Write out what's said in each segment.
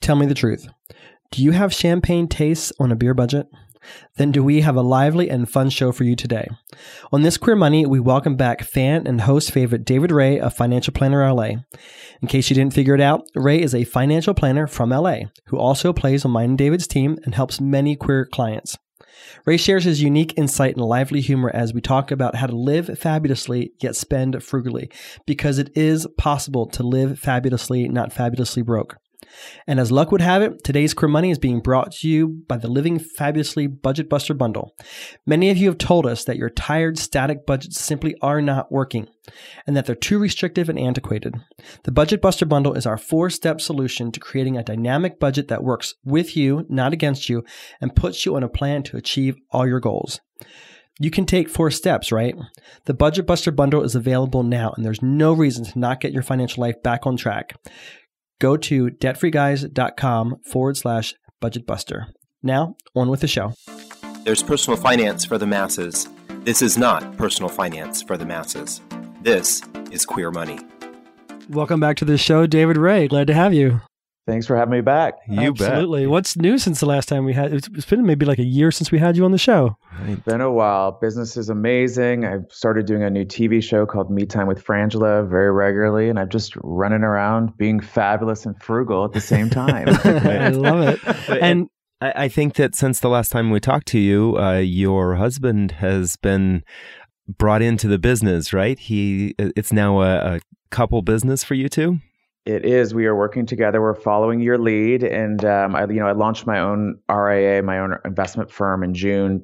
Tell me the truth. Do you have champagne tastes on a beer budget? Then do we have a lively and fun show for you today. On This Queer Money, we welcome back fan and host favorite David Ray of Financial Planner LA. In case you didn't figure it out, Ray is a financial planner from LA who also plays on mine and David's team and helps many queer clients. Ray shares his unique insight and lively humor as we talk about how to live fabulously yet spend frugally, because it is possible to live fabulously, not fabulously broke. And as luck would have it, today's Queer Money is being brought to you by the Living Fabulously Budget Buster Bundle. Many of you have told us that your tired, static budgets simply are not working, and that they're too restrictive and antiquated. The Budget Buster Bundle is our 4-step solution to creating a dynamic budget that works with you, not against you, and puts you on a plan to achieve all your goals. You can take 4 steps, right? The Budget Buster Bundle is available now, and there's no reason to not get your financial life back on track. Go to debtfreeguys.com/budgetbuster. Now, on with the show. There's personal finance for the masses. This is not personal finance for the masses. This is Queer Money. Welcome back to the show, David Ray. Glad to have you. Thanks for having me back. You bet. Absolutely. What's new since the last time we had? It's been maybe like a year since we had you on the show. It's been a while. Business is amazing. I've started doing a new TV show called Me Time with Frangela very regularly, and I'm just running around being fabulous and frugal at the same time. I love it. And I think that since the last time we talked to you, your husband has been brought into the business, right? It's now a couple business for you two? It is. We are working together. We're following your lead. And I launched my own RIA, my own investment firm in June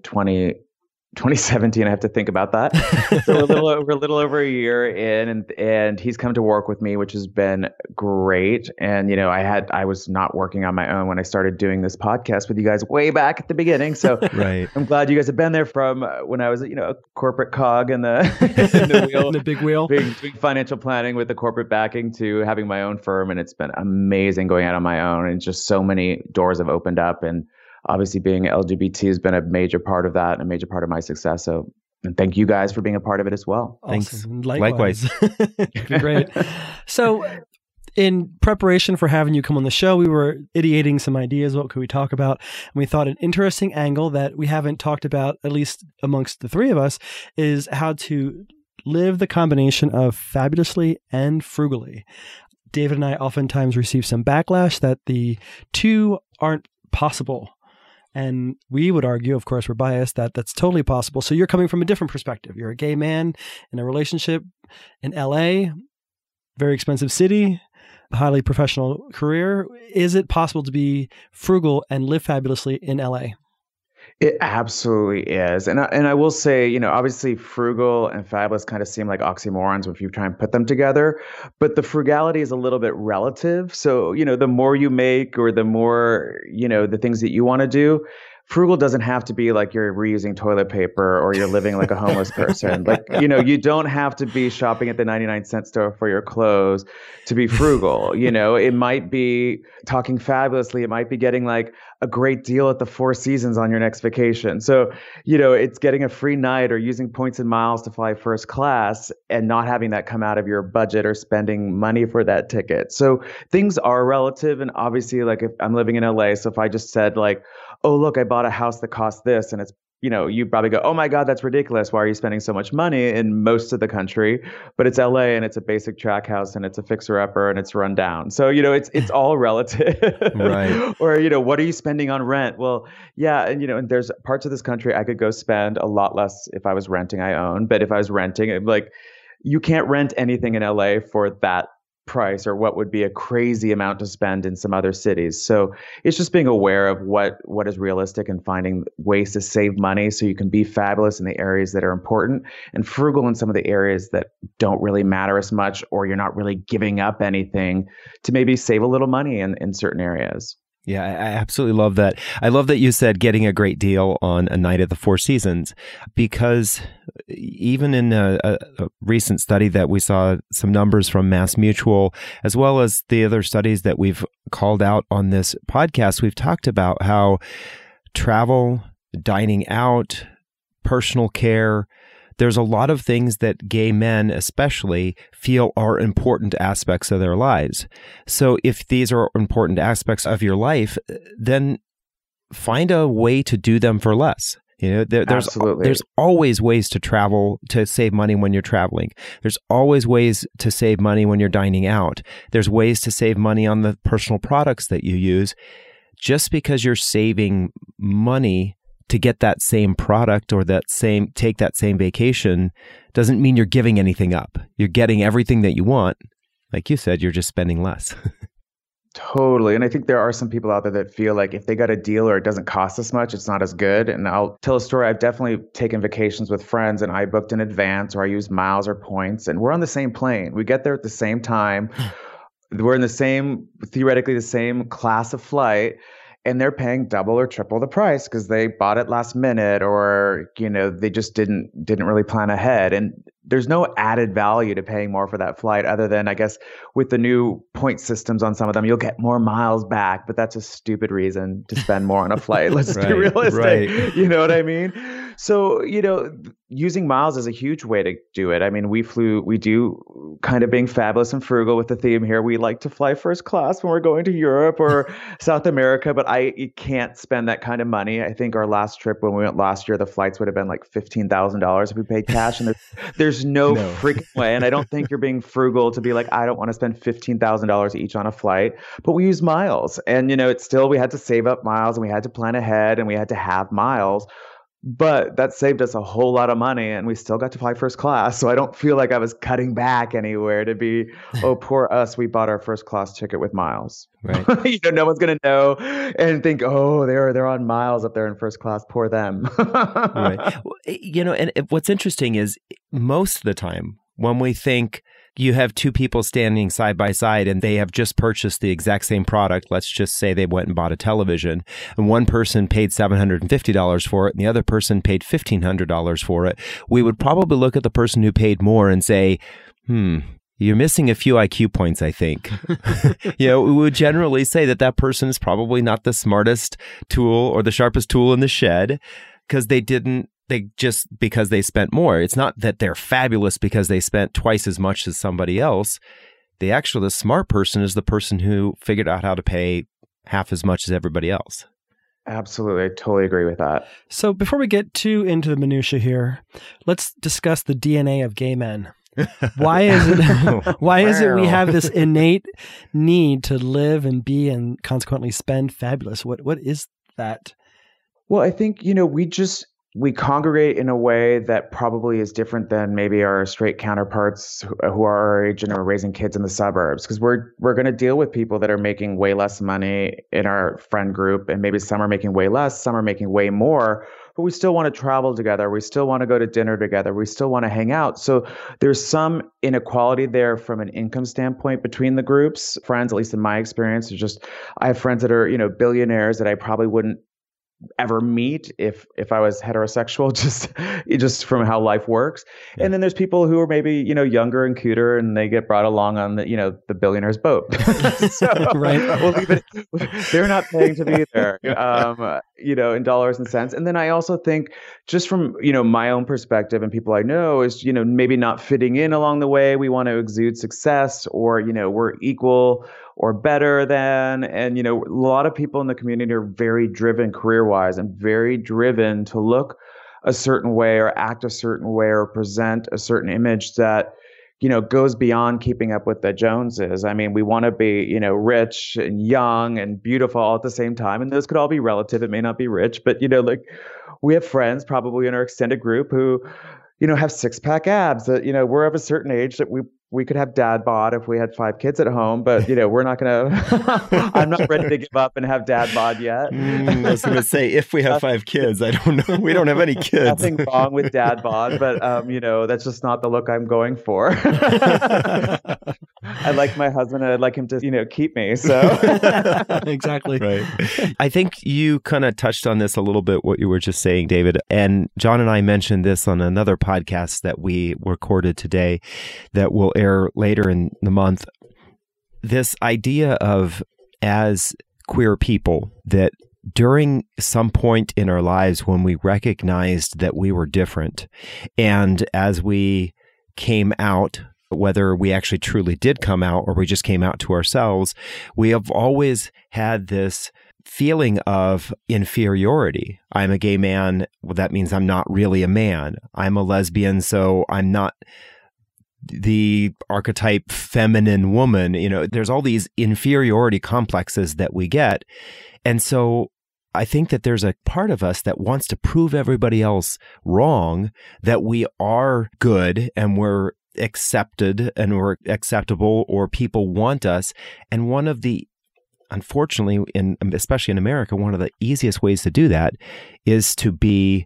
2017. I have to think about that. So we're a little over a year in, and he's come to work with me, which has been great. And I was not working on my own when I started doing this podcast with you guys way back at the beginning. So right. I'm glad you guys have been there from when I was a corporate cog in the wheel, in the big wheel, doing financial planning with the corporate backing to having my own firm, and it's been amazing going out on my own. And just so many doors have opened up, and obviously being LGBT has been a major part of that and a major part of my success. So, and thank you guys for being a part of it as well. Thanks. Awesome. Likewise. Great. So in preparation for having you come on the show, we were ideating some ideas. What could we talk about? And we thought an interesting angle that we haven't talked about, at least amongst the three of us, is how to live the combination of fabulously and frugally. David and I oftentimes receive some backlash that the two aren't possible. And we would argue, of course, we're biased, that that's totally possible. So you're coming from a different perspective. You're a gay man in a relationship in LA, very expensive city, highly professional career. Is it possible to be frugal and live fabulously in LA? It absolutely is. And I will say, obviously frugal and fabulous kind of seem like oxymorons if you try and put them together, but the frugality is a little bit relative. So, the more you make or the more, the things that you want to do, frugal doesn't have to be like you're reusing toilet paper or you're living like a homeless person. Like, you don't have to be shopping at the 99-cent store for your clothes to be frugal. It might be talking fabulously. It might be getting like a great deal at the Four Seasons on your next vacation. So, it's getting a free night or using points and miles to fly first class and not having that come out of your budget or spending money for that ticket. So things are relative. And obviously, like if I'm living in LA, so if I just said like, oh, look, I bought a house that costs this, and it's, you probably go, oh my God, that's ridiculous. Why are you spending so much money in most of the country? But it's LA and it's a basic track house and it's a fixer-upper and it's run down. So, it's all relative. Right. Or, what are you spending on rent? Well, yeah. And, and there's parts of this country I could go spend a lot less if I was renting. I own. But if I was renting, like you can't rent anything in LA for that price or what would be a crazy amount to spend in some other cities. So it's just being aware of what is realistic and finding ways to save money so you can be fabulous in the areas that are important and frugal in some of the areas that don't really matter as much, or you're not really giving up anything to maybe save a little money in certain areas. Yeah, I absolutely love that. I love that you said getting a great deal on a night at the Four Seasons, because even in a recent study that we saw some numbers from MassMutual, as well as the other studies that we've called out on this podcast, we've talked about how travel, dining out, personal care, there's a lot of things that gay men especially feel are important aspects of their lives. So if these are important aspects of your life, then find a way to do them for less. There's always ways to travel to save money when you're traveling. There's always ways to save money when you're dining out. There's ways to save money on the personal products that you use. Just because you're saving money to get that same product or take that same vacation doesn't mean you're giving anything up. You're getting everything that you want. Like you said, you're just spending less. Totally. And I think there are some people out there that feel like if they got a deal or it doesn't cost as much, it's not as good. And I'll tell a story. I've definitely taken vacations with friends and I booked in advance or I use miles or points and we're on the same plane. We get there at the same time. We're in theoretically the same class of flight. And they're paying double or triple the price because they bought it last minute or, they just didn't really plan ahead. And there's no added value to paying more for that flight other than, I guess, with the new point systems on some of them, you'll get more miles back, but that's a stupid reason to spend more on a flight. Let's be realistic. Right. You know what I mean? So, using miles is a huge way to do it. I mean, we do kind of being fabulous and frugal with the theme here. We like to fly first class when we're going to Europe or South America, but I can't spend that kind of money. I think our last trip when we went last year, the flights would have been like $15,000 if we paid cash. And there's no freaking way. And I don't think you're being frugal to be like, I don't want to spend $15,000 each on a flight, but we use miles. And, we had to save up miles and we had to plan ahead and we had to have miles. But that saved us a whole lot of money and we still got to fly first class. So I don't feel like I was cutting back anywhere to be, oh, poor us. We bought our first class ticket with miles. Right. No one's going to know and think, oh, they're on miles up there in first class. Poor them. Right. And what's interesting is most of the time when we think you have two people standing side by side and they have just purchased the exact same product. Let's just say they went and bought a television and one person paid $750 for it and the other person paid $1,500 for it. We would probably look at the person who paid more and say, you're missing a few IQ points, I think. We would generally say that person is probably not the smartest tool or the sharpest tool in the shed because because they spent more. It's not that they're fabulous because they spent twice as much as somebody else. The smart person is the person who figured out how to pay half as much as everybody else. Absolutely. I totally agree with that. So before we get too into the minutia here, let's discuss the DNA of gay men. Why is it we have this innate need to live and be and consequently spend fabulous? What is that? Well, I think, we congregate in a way that probably is different than maybe our straight counterparts who are our age and are raising kids in the suburbs, because we're going to deal with people that are making way less money in our friend group, and maybe some are making way less, some are making way more, but we still want to travel together. We still want to go to dinner together. We still want to hang out. So there's some inequality there from an income standpoint between the groups. Friends, at least in my experience, I have friends that are, billionaires that I probably wouldn't ever meet if I was heterosexual, just from how life works. Yeah. And then there's people who are maybe, younger and cuter and they get brought along on the billionaire's boat. So right. We'll leave it. They're not paying to be there, in dollars and cents. And then I also think just from, my own perspective and people I know is, maybe not fitting in along the way. We want to exude success or, we're equal or better than. And, a lot of people in the community are very driven career-wise and very driven to look a certain way or act a certain way or present a certain image that, goes beyond keeping up with the Joneses. I mean, we want to be, rich and young and beautiful all at the same time. And those could all be relative. It may not be rich, but, we have friends probably in our extended group who, have six-pack abs that, we're of a certain age that we could have dad bod if we had 5 kids at home, but we're not going to, I'm not ready to give up and have dad bod yet. I was going to say, if we have 5 kids, I don't know. We don't have any kids. Nothing wrong with dad bod, but, that's just not the look I'm going for. I like my husband and I'd like him to, keep me. So exactly. Right. I think you kind of touched on this a little bit, what you were just saying, David, and John and I mentioned this on another podcast that we recorded today that will air later in the month. This idea of, as queer people, that during some point in our lives when we recognized that we were different, and as we came out, whether we actually truly did come out or we just came out to ourselves, we have always had this feeling of inferiority. I'm a gay man. Well, that means I'm not really a man. I'm a lesbian, so I'm not the archetype feminine woman. There's all these inferiority complexes that we get. And so I think that there's a part of us that wants to prove everybody else wrong, that we are good and we're accepted and we're acceptable, or people want us. And unfortunately, especially in America, one of the easiest ways to do that is to be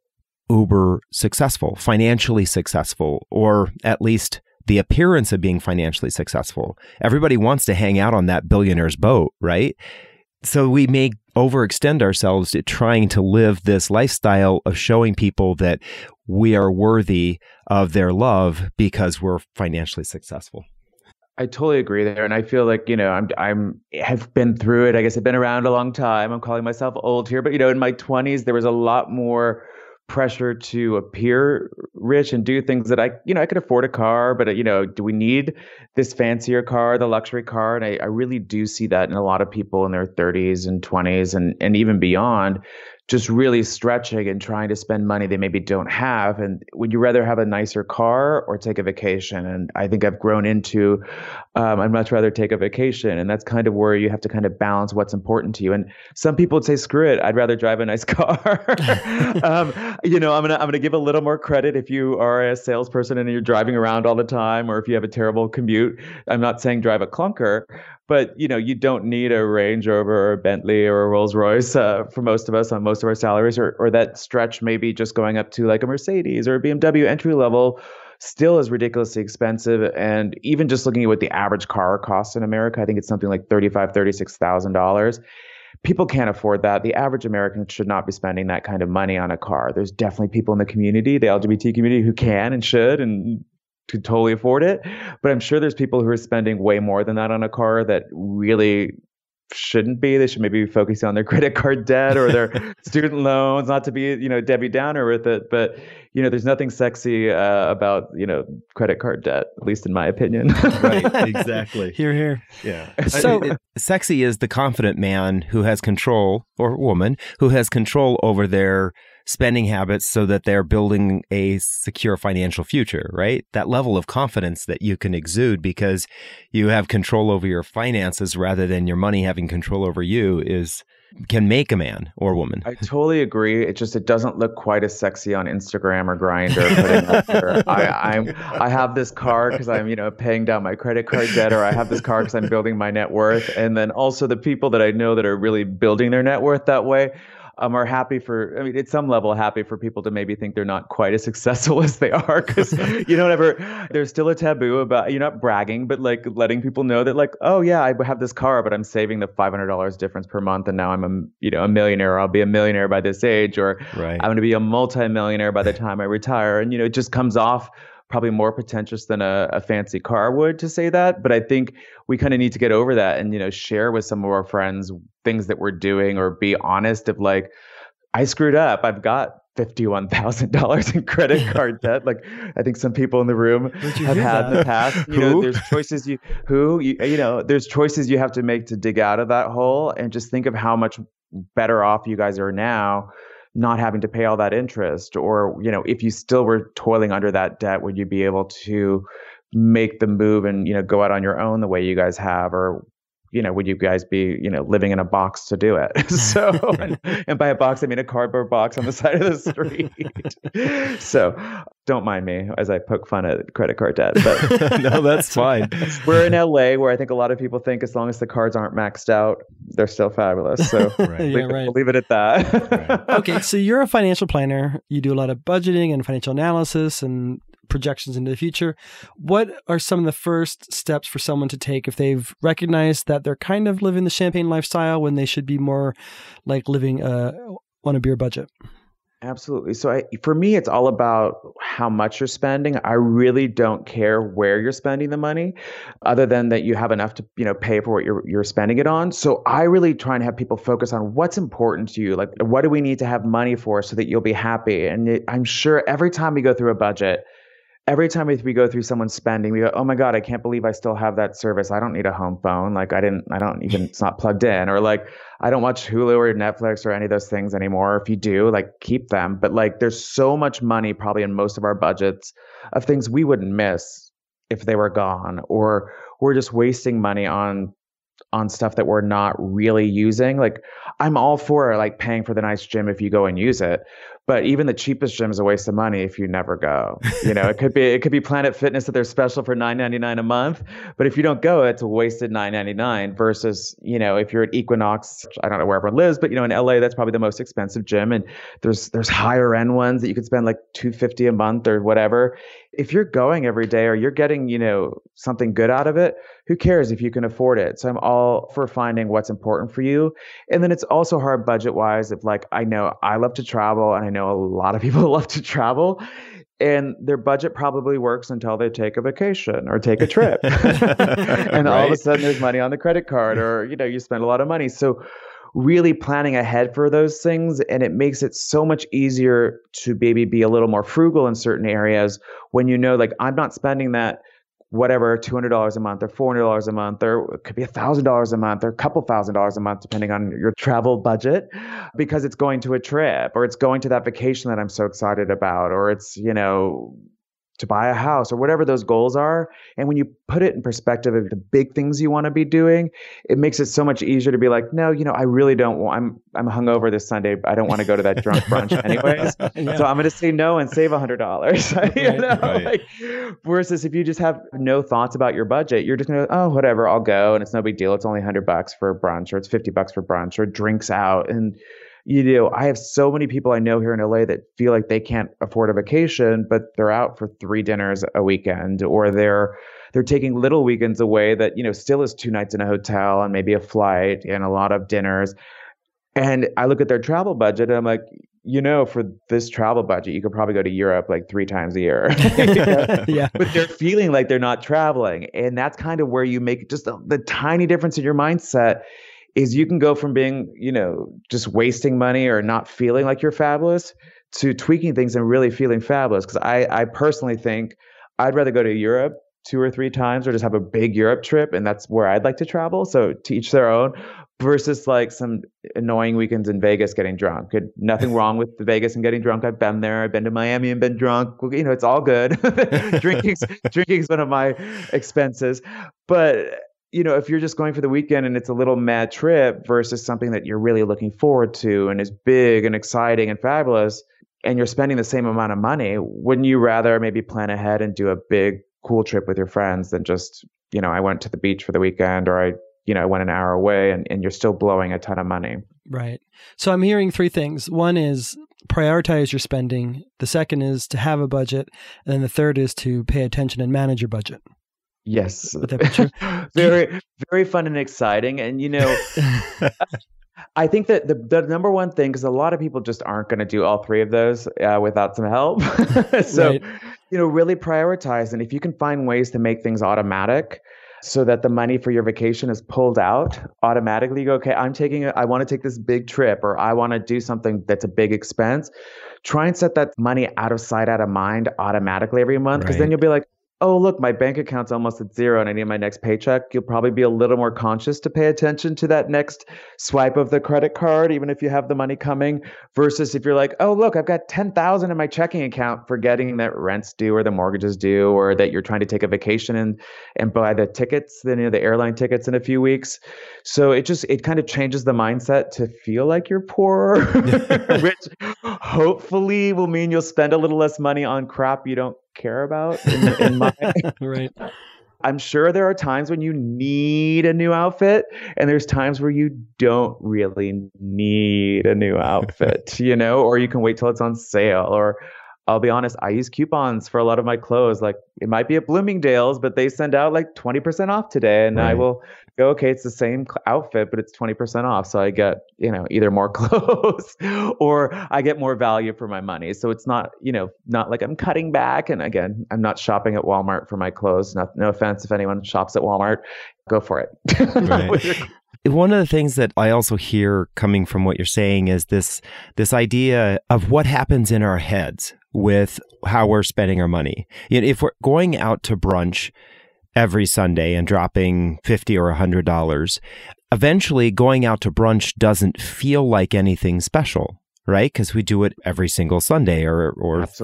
uber successful, financially successful, or at least the appearance of being financially successful. Everybody wants to hang out on that billionaire's boat, right? So we may overextend ourselves to trying to live this lifestyle of showing people that we are worthy of their love because we're financially successful. I totally agree there, and I feel like have been through it. I guess I've been around a long time. I'm calling myself old here, but in my 20s there was a lot more pressure to appear rich and do things that I could afford a car, but do we need this fancier car, the luxury car? And I really do see that in a lot of people in their 30s and 20s and even beyond, just really stretching and trying to spend money they maybe don't have. And would you rather have a nicer car or take a vacation? And I think I've grown into, I'd much rather take a vacation. And that's kind of where you have to kind of balance what's important to you. And some people would say, screw it, I'd rather drive a nice car. I'm gonna give a little more credit if you are a salesperson and you're driving around all the time, or if you have a terrible commute. I'm not saying drive a clunker, but you don't need a Range Rover or a Bentley or a Rolls Royce for most of us on most of our salaries, or that stretch maybe just going up to like a Mercedes or a BMW entry level still is ridiculously expensive. And even just looking at what the average car costs in America, I think it's something like $35,000, $36,000. People can't afford that. The average American should not be spending that kind of money on a car. There's definitely people in the community, the LGBT community, who can and should and could totally afford it. But I'm sure there's people who are spending way more than that on a car that really shouldn't be. They should maybe be focusing on their credit card debt or their student loans, not to be, Debbie Downer with it. But, there's nothing sexy about, credit card debt, at least in my opinion. Right, exactly. Hear, hear. Yeah. So sexy is the confident man who has control, or woman who has control over their spending habits so that they're building a secure financial future, right? That level of confidence that you can exude because you have control over your finances rather than your money having control over you can make a man or woman. I totally agree. It doesn't look quite as sexy on Instagram or Grindr. I have this car because I'm paying down my credit card debt, or I have this car because I'm building my net worth. And then also the people that I know that are really building their net worth that way are happy at some level happy for people to maybe think they're not quite as successful as they are, because there's still a taboo about, you're not bragging, but like letting people know that like, oh yeah, I have this car, but I'm saving the $500 difference per month. And now I'm a millionaire, or I'll be a millionaire by this age, or right. I'm going to be a multi-millionaire by the time I retire. And, it just comes off probably more pretentious than a fancy car would to say that. But I think we kind of need to get over that and, share with some of our friends things that we're doing, or be honest of like, I screwed up. I've got $51,000 in credit card debt. Like I think some people in the room have had in the past. There's choices there's choices you have to make to dig out of that hole, and just think of how much better off you guys are now, not having to pay all that interest. Or, if you still were toiling under that debt, would you be able to make the move and, go out on your own the way you guys have? Or, would you guys be, living in a box to do it? So, and by a box, I mean a cardboard box on the side of the street. So don't mind me as I poke fun at credit card debt. But no, that's fine. We're in LA, where I think a lot of people think as long as the cards aren't maxed out, they're still fabulous. So right. Leave it at that. Right. Okay, so you're a financial planner. You do a lot of budgeting and financial analysis and projections into the future. What are some of the first steps for someone to take if they've recognized that they're kind of living the champagne lifestyle when they should be more like living on a beer budget? Absolutely. So for me, it's all about how much you're spending. I really don't care where you're spending the money, other than that you have enough to, pay for what you're spending it on. So I really try and have people focus on what's important to you. Like, what do we need to have money for so that you'll be happy? And I'm sure every time we go through a budget, every time we go through someone's spending, we go, oh my God, I can't believe I still have that service. I don't need a home phone. Like I don't even, it's not plugged in. Or like, I don't watch Hulu or Netflix or any of those things anymore. If you do, like keep them. But like, there's so much money probably in most of our budgets of things we wouldn't miss if they were gone, or we're just wasting money on stuff that we're not really using. Like I'm all for like paying for the nice gym if you go and use it. But even the cheapest gym is a waste of money if you never go. It could be Planet Fitness that they're special for $9.99 a month. But if you don't go, it's a wasted $9.99 versus, if you're at Equinox, I don't know where everyone lives, but in LA, that's probably the most expensive gym. And there's higher end ones that you could spend like $250 a month or whatever. If you're going every day or you're getting, something good out of it, who cares if you can afford it? So I'm all for finding what's important for you. And then it's also hard budget wise if like, I know I love to travel and I know a lot of people love to travel and their budget probably works until they take a vacation or take a trip. And all of a sudden there's money on the credit card or, you spend a lot of money. So really planning ahead for those things. And it makes it so much easier to maybe be a little more frugal in certain areas when like I'm not spending that whatever, $200 a month or $400 a month, or it could be $1,000 a month or a couple $1,000s a month, depending on your travel budget, because it's going to a trip or it's going to that vacation that I'm so excited about, or it's, to buy a house or whatever those goals are. And when you put it in perspective of the big things you want to be doing, it makes it so much easier to be like, no, I really don't want, I'm hungover this Sunday. I don't want to go to that drunk brunch anyways. Yeah. So I'm going to say no and save $100, right. Like, versus if you just have no thoughts about your budget, you're just going to, oh, whatever, I'll go. And it's no big deal. It's only $100 for brunch, or it's $50 for brunch, or drinks out. And I have so many people I know here in LA that feel like they can't afford a vacation, but they're out for 3 dinners a weekend, or they're taking little weekends away that, still is 2 nights in a hotel and maybe a flight and a lot of dinners. And I look at their travel budget and I'm like, for this travel budget, you could probably go to Europe like 3 times a year. Yeah. But they're feeling like they're not traveling. And that's kind of where you make just the tiny difference in your mindset. Is you can go from being, just wasting money or not feeling like you're fabulous to tweaking things and really feeling fabulous. Because I personally think I'd rather go to Europe 2 or 3 times or just have a big Europe trip. And that's where I'd like to travel. So to each their own, versus like some annoying weekends in Vegas getting drunk. Nothing wrong with Vegas and getting drunk. I've been there. I've been to Miami and been drunk. It's all good. Drinking's one of my expenses. But if you're just going for the weekend and it's a little mad trip versus something that you're really looking forward to and is big and exciting and fabulous, and you're spending the same amount of money, wouldn't you rather maybe plan ahead and do a big, cool trip with your friends than just, I went to the beach for the weekend, or I went an hour away and you're still blowing a ton of money. Right. So I'm hearing 3 things. One is prioritize your spending. The second is to have a budget. And then the third is to pay attention and manage your budget. Yes. Would that be true? Very, very fun and exciting. And, I think that the number one thing, because a lot of people just aren't going to do all 3 of those without some help. So, right. Really prioritize. And if you can find ways to make things automatic so that the money for your vacation is pulled out automatically, you go, okay, I want to take this big trip, or I want to do something that's a big expense. Try and set that money out of sight, out of mind automatically every month. Because then you'll be like, oh, look, my bank account's almost at 0 and I need my next paycheck. You'll probably be a little more conscious to pay attention to that next swipe of the credit card, even if you have the money coming, versus if you're like, oh, look, I've got $10,000 in my checking account, forgetting that rent's due or the mortgage is due, or that you're trying to take a vacation and buy the tickets, the airline tickets in a few weeks. So it kind of changes the mindset to feel like you're poor, which hopefully will mean you'll spend a little less money on crap you don't care about in my right. I'm sure there are times when you need a new outfit, and there's times where you don't really need a new outfit, or you can wait till it's on sale, or I'll be honest, I use coupons for a lot of my clothes. Like it might be at Bloomingdale's, but they send out like 20% off today. And I will go, okay, it's the same outfit, but it's 20% off. So I get, either more clothes or I get more value for my money. So it's not, not like I'm cutting back. And again, I'm not shopping at Walmart for my clothes. No offense if anyone shops at Walmart, go for it. Right. One of the things that I also hear coming from what you're saying is this idea of what happens in our heads with how we're spending our money. If we're going out to brunch every Sunday and dropping $50 or $100, eventually going out to brunch doesn't feel like anything special, right? Because we do it every single Sunday or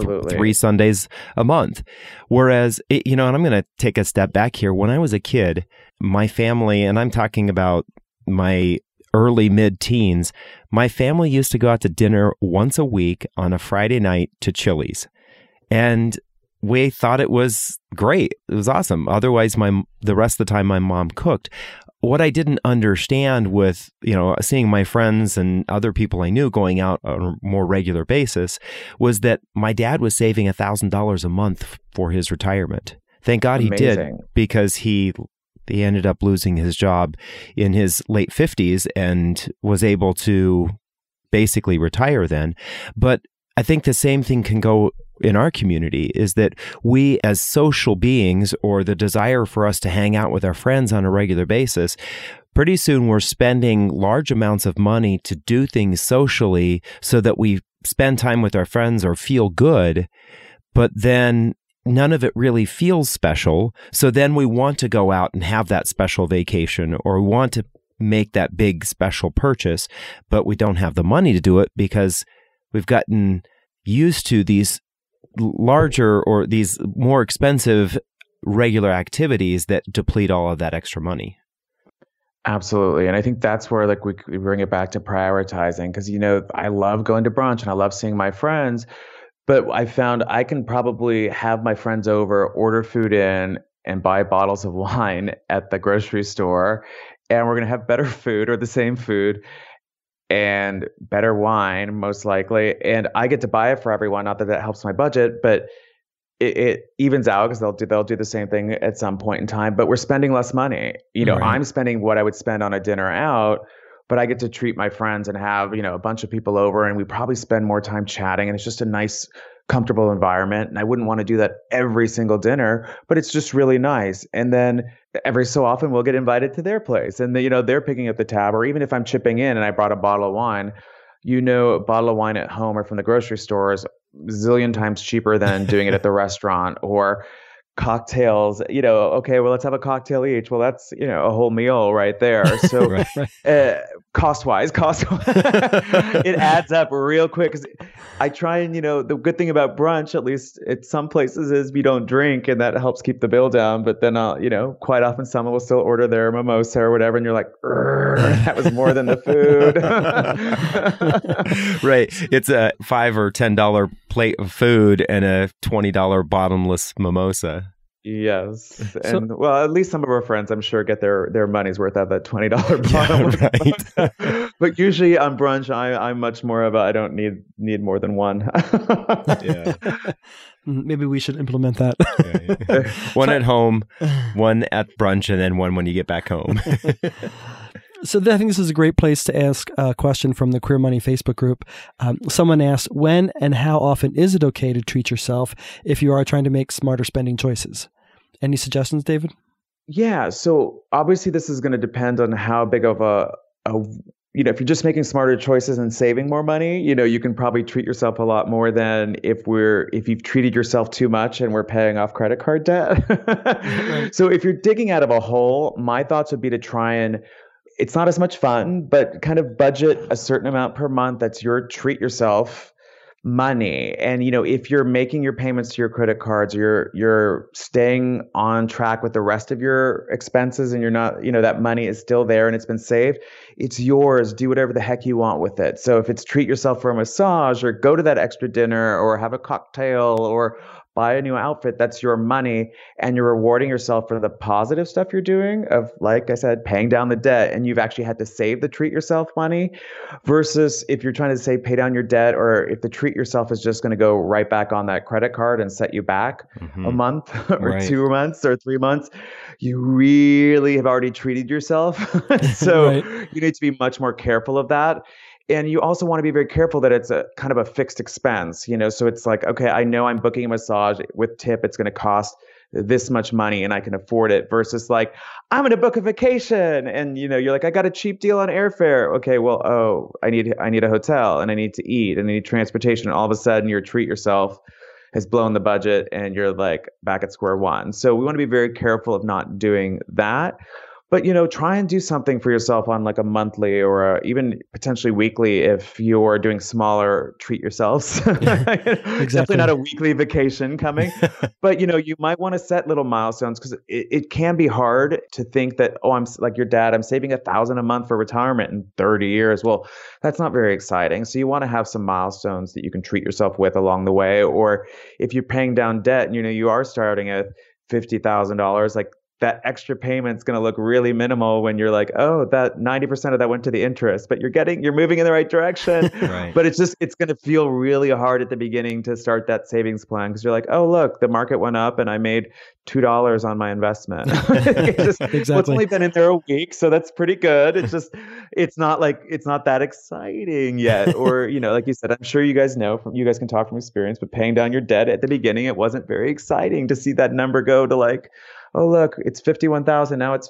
3 Sundays a month. Whereas, and I'm going to take a step back here. When I was a kid, my family, and I'm talking about my early mid-teens, my family used to go out to dinner once a week on a Friday night to Chili's. And we thought it was great. It was awesome. Otherwise, the rest of the time my mom cooked. What I didn't understand with, seeing my friends and other people I knew going out on a more regular basis was that my dad was saving $1,000 a month for his retirement. Thank God he did, because he ended up losing his job in his late 50s and was able to basically retire then. But I think the same thing can go in our community, is that we as social beings, or the desire for us to hang out with our friends on a regular basis, pretty soon we're spending large amounts of money to do things socially so that we spend time with our friends or feel good, but then none of it really feels special. So then we want to go out and have that special vacation, or we want to make that big special purchase, but we don't have the money to do it because we've gotten used to these larger or these more expensive regular activities that deplete all of that extra money. Absolutely. And I think that's where we bring it back to prioritizing, because, I love going to brunch and I love seeing my friends. But I found I can probably have my friends over, order food in, and buy bottles of wine at the grocery store. And we're going to have better food, or the same food, and better wine, most likely. And I get to buy it for everyone. Not that helps my budget, but it evens out, because they'll do the same thing at some point in time. But we're spending less money. Right. I'm spending what I would spend on a dinner out, but I get to treat my friends and have, a bunch of people over, and we probably spend more time chatting, and it's just a nice, comfortable environment. And I wouldn't want to do that every single dinner, but it's just really nice. And then every so often we'll get invited to their place, and they're picking up the tab, or even if I'm chipping in and I brought a bottle of wine, a bottle of wine at home or from the grocery store is a zillion times cheaper than doing it at the restaurant. Or cocktails, okay, well, let's have a cocktail each. Well, that's, a whole meal right there. So cost-wise, it adds up real quick. 'Cause I try and, the good thing about brunch, at least at some places, is we don't drink, and that helps keep the bill down. But then, quite often someone will still order their mimosa or whatever, and you're like, that was more than the food. Right. It's a $5 or $10 plate of food and a $20 bottomless mimosa. Yes. And well, at least some of our friends, I'm sure, get their money's worth out of that $20 bottle. Yeah, right. But usually on brunch, I'm much more of I don't need more than one. Yeah. Maybe we should implement that. Yeah. One at home, one at brunch, and then one when you get back home. So I think this is a great place to ask a question from the Queer Money Facebook group. Someone asked, when and how often is it okay to treat yourself if you are trying to make smarter spending choices? Any suggestions, David? Yeah. So obviously this is going to depend on how big of if you're just making smarter choices and saving more money, you can probably treat yourself a lot more than if you've treated yourself too much and we're paying off credit card debt. Right. So if you're digging out of a hole, my thoughts would be to try and, it's not as much fun, but kind of budget a certain amount per month. That's your treat yourself money. And, if you're making your payments to your credit cards, you're staying on track with the rest of your expenses, and you're not, that money is still there and it's been saved, it's yours. Do whatever the heck you want with it. So if it's treat yourself for a massage, or go to that extra dinner, or have a cocktail, or buy a new outfit, that's your money, and you're rewarding yourself for the positive stuff you're doing of, like I said, paying down the debt, and you've actually had to save the treat yourself money, versus if you're trying to say pay down your debt, or if the treat yourself is just going to go right back on that credit card and set you back a month or 2 months or 3 months, you really have already treated yourself. So you need to be much more careful of that. And you also want to be very careful that it's a kind of a fixed expense, so it's like, okay, I know I'm booking a massage with tip. It's going to cost this much money and I can afford it, versus like, I'm going to book a vacation and, you're like, I got a cheap deal on airfare. Okay, well, I need a hotel and I need to eat and I need transportation. And all of a sudden your treat yourself has blown the budget and you're like back at square one. So we want to be very careful of not doing that. But, try and do something for yourself on like a monthly or even potentially weekly if you're doing smaller treat yourselves. Exactly. Definitely not a weekly vacation coming. But, you might want to set little milestones, because it can be hard to think that, I'm like your dad, I'm saving $1,000 a month for retirement in 30 years. Well, that's not very exciting. So you want to have some milestones that you can treat yourself with along the way. Or if you're paying down debt and, you are starting at $50,000, like, that extra payment's going to look really minimal when you're like, oh, that 90% of that went to the interest, but you're moving in the right direction. Right. But it's going to feel really hard at the beginning to start that savings plan, because you're like, oh, look, the market went up and I made $2 on my investment. Exactly. Well, it's only been in there a week, so that's pretty good. It's not that exciting yet. Or, like you said, I'm sure you guys can talk from experience, but paying down your debt at the beginning, it wasn't very exciting to see that number go to like, oh, look, it's 51,000. Now it's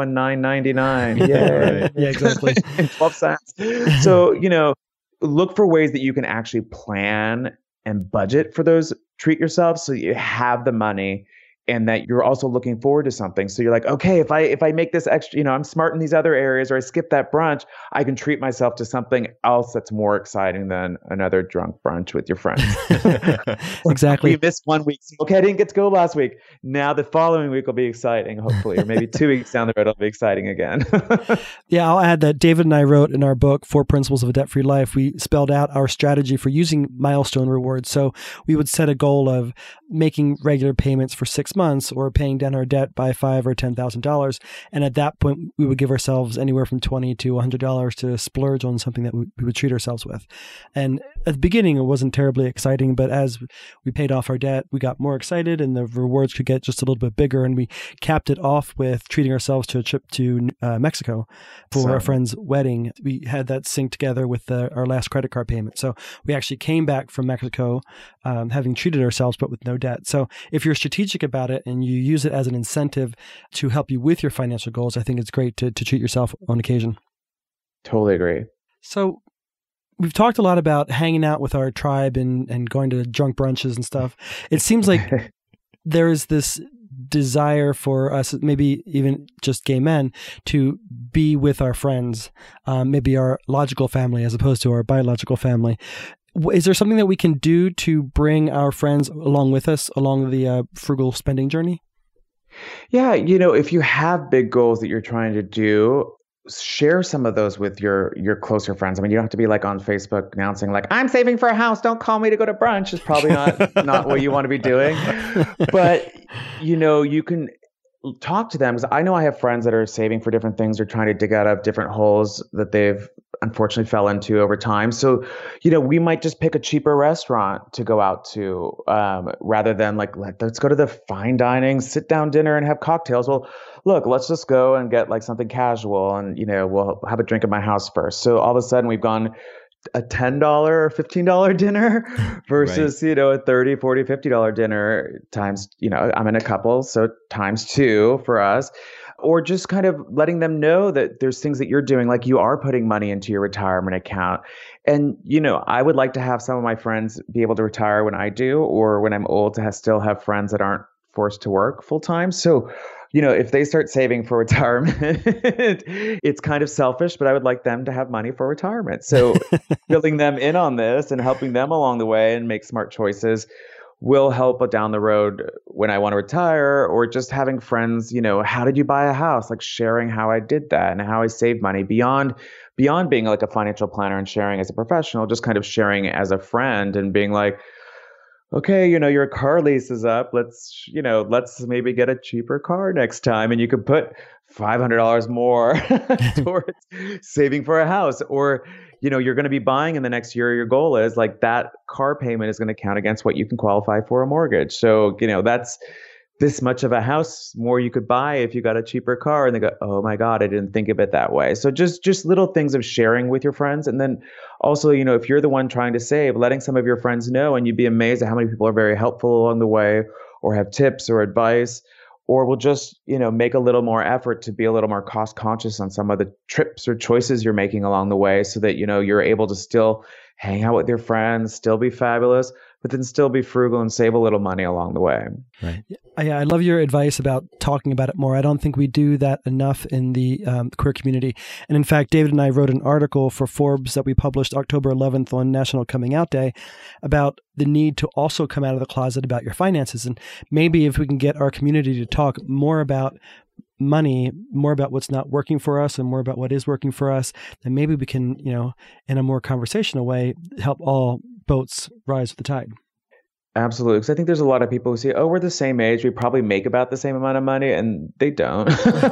51,999. Yeah. Yeah, exactly. And 12 cents. So, look for ways that you can actually plan and budget for those treat yourself, so you have the money and that you're also looking forward to something. So you're like, okay, if I make this extra, I'm smart in these other areas, or I skip that brunch, I can treat myself to something else that's more exciting than another drunk brunch with your friends. Exactly. You missed 1 week. Okay, I didn't get to go last week. Now the following week will be exciting, hopefully, or maybe 2 weeks down the road it'll be exciting again. Yeah, I'll add that David and I wrote in our book, 4 Principles of a Debt-Free Life, we spelled out our strategy for using milestone rewards. So we would set a goal of making regular payments for 6 months, or paying down our debt by $5,000 or $10,000. And at that point, we would give ourselves anywhere from $20 to $100 to splurge on something that we would treat ourselves with. And at the beginning, it wasn't terribly exciting, but as we paid off our debt, we got more excited and the rewards could get just a little bit bigger. And we capped it off with treating ourselves to a trip to Mexico for a friend's wedding. We had that synced together with our last credit card payment. So we actually came back from Mexico having treated ourselves, but with no debt. So if you're strategic about it and you use it as an incentive to help you with your financial goals, I think it's great to treat yourself on occasion. Totally agree. So we've talked a lot about hanging out with our tribe and going to drunk brunches and stuff. It seems like there is this desire for us, maybe even just gay men, to be with our friends, maybe our logical family as opposed to our biological family. Is there something that we can do to bring our friends along with us along the frugal spending journey? Yeah, if you have big goals that you're trying to do, share some of those with your closer friends. I mean, you don't have to be like on Facebook announcing like, I'm saving for a house, don't call me to go to brunch. It's probably not what you want to be doing. But, you can talk to them, because I know I have friends that are saving for different things or trying to dig out of different holes that they've unfortunately fell into over time. So, we might just pick a cheaper restaurant to go out to rather than like, let's go to the fine dining, sit down dinner and have cocktails. Well, look, let's just go and get like something casual and, we'll have a drink at my house first. So all of a sudden we've gone a $10 or $15 dinner versus, right, a $30, $40, $50 dinner times, I'm in a couple, so times 2 for us. Or just kind of letting them know that there's things that you're doing, like you are putting money into your retirement account. And, I would like to have some of my friends be able to retire when I do, or when I'm old to still have friends that aren't forced to work full time. So, if they start saving for retirement, it's kind of selfish, but I would like them to have money for retirement. So filling them in on this and helping them along the way and make smart choices will help down the road when I want to retire, or just having friends, how did you buy a house? Like sharing how I did that and how I saved money beyond being like a financial planner and sharing as a professional, just kind of sharing as a friend and being like, okay, your car lease is up. Let's maybe get a cheaper car next time. And you could put $500 more towards saving for a house. Or, you're going to be buying in the next year. Your goal is like that car payment is going to count against what you can qualify for a mortgage. So, that's this much of a house more you could buy if you got a cheaper car. And they go, oh my God, I didn't think of it that way. So just little things of sharing with your friends. And then also, if you're the one trying to save, letting some of your friends know, and you'd be amazed at how many people are very helpful along the way, or have tips or advice, or will just, make a little more effort to be a little more cost conscious on some of the trips or choices you're making along the way, so that, you're able to still hang out with your friends, still be fabulous, but then still be frugal and save a little money along the way. Right. I love your advice about talking about it more. I don't think we do that enough in the queer community. And in fact, David and I wrote an article for Forbes that we published October 11th on National Coming Out Day about the need to also come out of the closet about your finances. And maybe if we can get our community to talk more about money, more about what's not working for us and more about what is working for us, then maybe we can, in a more conversational way, help all boats rise with the tide. Absolutely. Because I think there's a lot of people who say, oh, we're the same age. We probably make about the same amount of money. And they don't.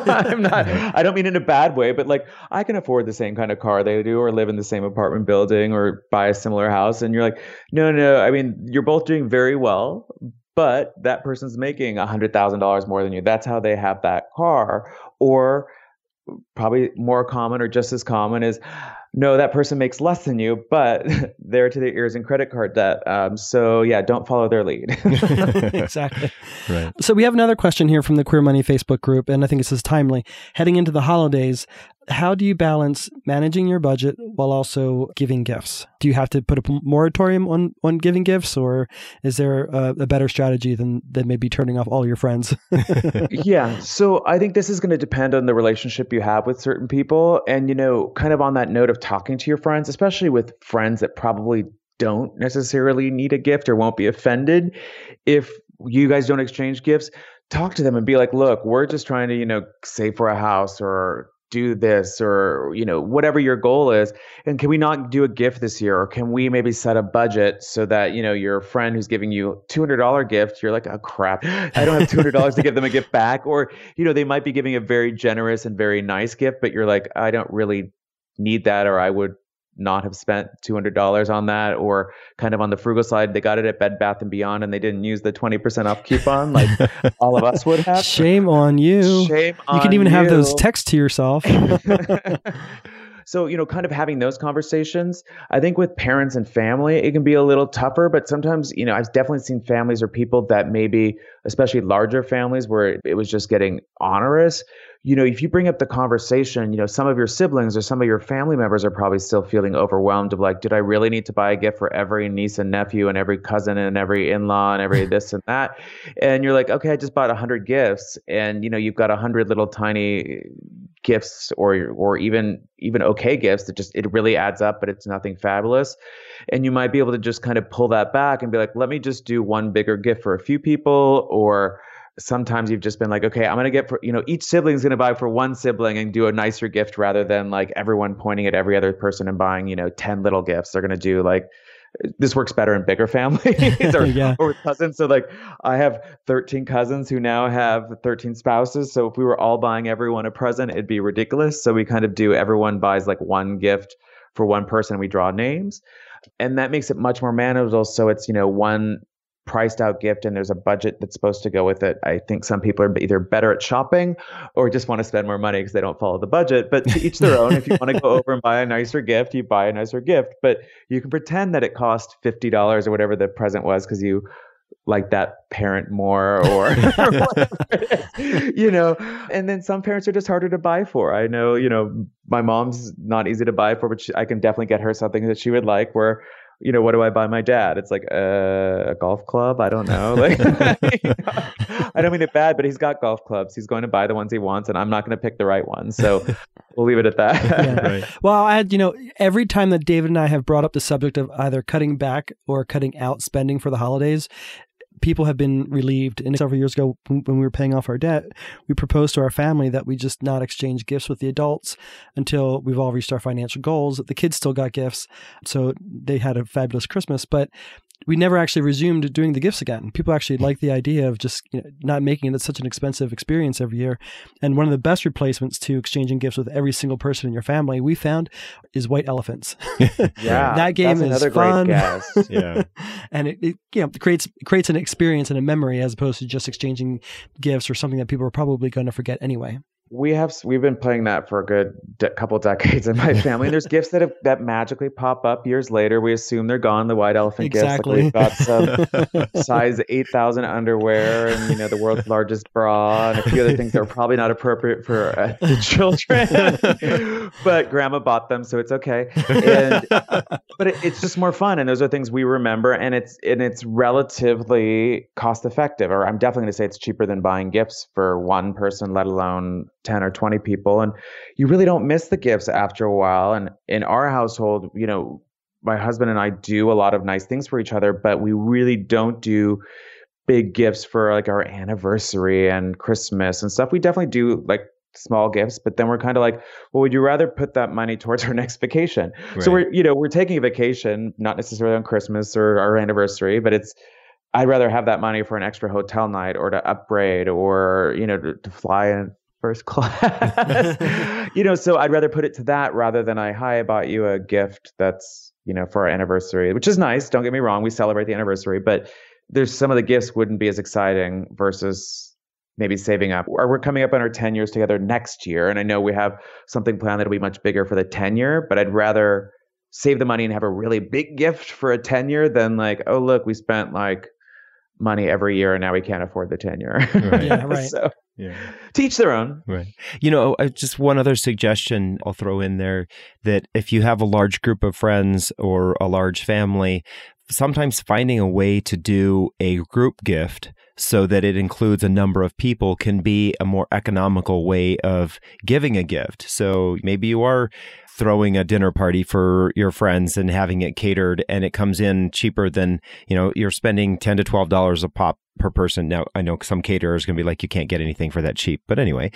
I don't mean in a bad way, but like I can afford the same kind of car they do, or live in the same apartment building, or buy a similar house. And you're like, no. I mean, you're both doing very well, but that person's making $100,000 more than you. That's how they have that car. Or probably more common or just as common is, no, that person makes less than you, but they're to their ears in credit card debt. So yeah, don't follow their lead. Exactly. Right. So we have another question here from the Queer Money Facebook group, and I think this is timely. Heading into the holidays, how do you balance managing your budget while also giving gifts? Do you have to put a moratorium on giving gifts, or is there a better strategy than maybe turning off all your friends? Yeah. So I think this is going to depend on the relationship you have with certain people. And, kind of on that note of talking to your friends, especially with friends that probably don't necessarily need a gift or won't be offended if you guys don't exchange gifts, talk to them and be like, look, we're just trying to, save for a house or do this, or, whatever your goal is. And can we not do a gift this year? Or can we maybe set a budget so that, your friend who's giving you $200 gift, you're like, oh crap, I don't have $200 to give them a gift back. Or, they might be giving a very generous and very nice gift, but you're like, I don't really need that, or I would not have spent $200 on that. Or kind of on the frugal side, they got it at Bed Bath & Beyond and they didn't use the 20% off coupon like all of us would have. Shame on you. Shame on you can even have those texts to yourself. So, kind of having those conversations, I think with parents and family, it can be a little tougher, but sometimes, I've definitely seen families or people that maybe, especially larger families where it was just getting onerous. If you bring up the conversation, some of your siblings or some of your family members are probably still feeling overwhelmed of like, did I really need to buy a gift for every niece and nephew and every cousin and every in-law and every this and that? And you're like, okay, I just bought 100 gifts, and you've got 100 little tiny gifts or even okay gifts that just, it really adds up, but it's nothing fabulous. And you might be able to just kind of pull that back and be like, let me just do one bigger gift for a few people. Or sometimes you've just been like, okay, I'm going to get for, each sibling is going to buy for one sibling and do a nicer gift, rather than like everyone pointing at every other person and buying, 10 little gifts. They're going to do like, this works better in bigger families or, yeah. or with cousins. So like I have 13 cousins who now have 13 spouses. So if we were all buying everyone a present, it'd be ridiculous. So we kind of do, everyone buys like one gift for one person. We draw names, and that makes it much more manageable. So it's, one priced out gift and there's a budget that's supposed to go with it. I think some people are either better at shopping or just want to spend more money because they don't follow the budget, but to each their own. If you want to go over and buy a nicer gift, you buy a nicer gift, but you can pretend that it cost $50 or whatever the present was because you like that parent more or whatever it is, and then some parents are just harder to buy for. I know, my mom's not easy to buy for, but I can definitely get her something that she would like, where what do I buy my dad? It's like a golf club. I don't know. Like, I don't mean it bad, but he's got golf clubs. He's going to buy the ones he wants, and I'm not going to pick the right one. So we'll leave it at that. Yeah. Right. Well, I had, every time that David and I have brought up the subject of either cutting back or cutting out spending for the holidays, people have been relieved. And several years ago, when we were paying off our debt, we proposed to our family that we just not exchange gifts with the adults until we've all reached our financial goals. The kids still got gifts, so they had a fabulous Christmas. But we never actually resumed doing the gifts again. People actually like the idea of just not making it such an expensive experience every year. And one of the best replacements to exchanging gifts with every single person in your family we found is white elephants. Yeah, that game that's is another fun. Great guess. Yeah. And it creates an experience and a memory as opposed to just exchanging gifts or something that people are probably going to forget anyway. We've been playing that for a good couple decades in my family. And there's gifts that magically pop up years later. We assume they're gone. The white elephant Exactly. gifts. Like we've got some size 8,000 underwear and the world's largest bra and a few other things that are probably not appropriate for the children. But grandma bought them, so it's okay. But it's just more fun, and those are things we remember, and it's relatively cost effective. Or I'm definitely going to say it's cheaper than buying gifts for one person, let alone 10 or 20 people. And you really don't miss the gifts after a while. And in our household, my husband and I do a lot of nice things for each other, but we really don't do big gifts for like our anniversary and Christmas and stuff. We definitely do like small gifts, but then we're kind of like, well, would you rather put that money towards our next vacation? Right. So we're taking a vacation, not necessarily on Christmas or our anniversary, but I'd rather have that money for an extra hotel night or to upgrade or, to fly in first class. So I'd rather put it to that rather than I bought you a gift that's, for our anniversary, which is nice. Don't get me wrong. We celebrate the anniversary, but there's some of the gifts wouldn't be as exciting versus maybe saving up. Or we're coming up on our 10 years together next year. And I know we have something planned that'll be much bigger for the 10 year, but I'd rather save the money and have a really big gift for a 10 year than like, oh, look, we spent like money every year and now we can't afford the 10 year. Right. Yeah, right. So teach their own. Right. Just one other suggestion I'll throw in there, that if you have a large group of friends or a large family, sometimes finding a way to do a group gift so that it includes a number of people can be a more economical way of giving a gift. So maybe you are throwing a dinner party for your friends and having it catered, and it comes in cheaper than, you're spending $10 to $12 a pop per person. Now, I know some caterers are going to be like, you can't get anything for that cheap. But anyway,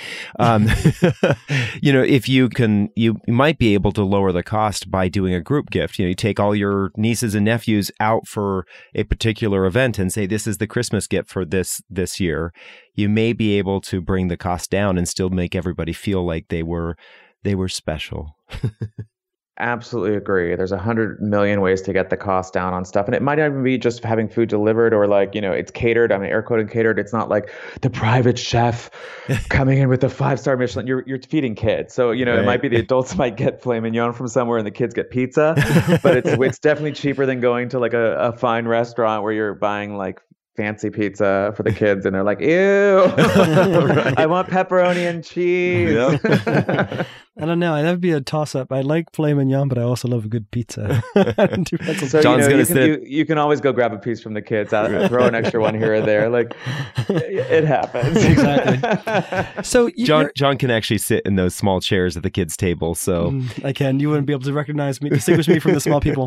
if you can, you might be able to lower the cost by doing a group gift. You take all your nieces and nephews out for a particular event and say, this is the Christmas gift for this year. You may be able to bring the cost down and still make everybody feel like they were special. Absolutely agree. There's 100 million ways to get the cost down on stuff. And it might not even be just having food delivered or like, it's catered. I mean, air quoted catered. It's not like the private chef coming in with a 5-star Michelin. You're feeding kids. So, right. It might be the adults might get filet mignon from somewhere and the kids get pizza, but it's definitely cheaper than going to like a fine restaurant where you're buying like fancy pizza for the kids and they're like, ew, right. I want pepperoni and cheese. Yep. I don't know. That'd be a toss-up. I like filet mignon, but I also love a good pizza. So John's you can always go grab a piece from the kids, throw an extra one here or there. Like it happens. Exactly. So John can actually sit in those small chairs at the kids' table. So I can. You wouldn't be able to distinguish me from the small people.